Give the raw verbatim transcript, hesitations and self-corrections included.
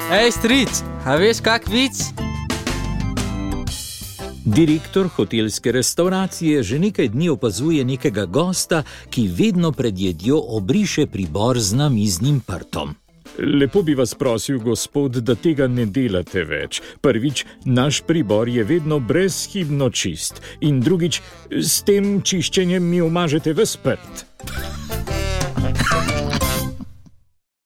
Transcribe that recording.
Ej, stric, a veš kak vic? Direktor hotelske restauracije že nekaj dni opazuje nekega gosta, ki vedno pred jedjo obriše pribor z namiznim prtom. Lepo bi vas prosil, gospod, da tega ne delate več. Prvič, naš pribor je vedno brezhibno čist. In drugič, s tem čiščenjem mi umažete ves prt.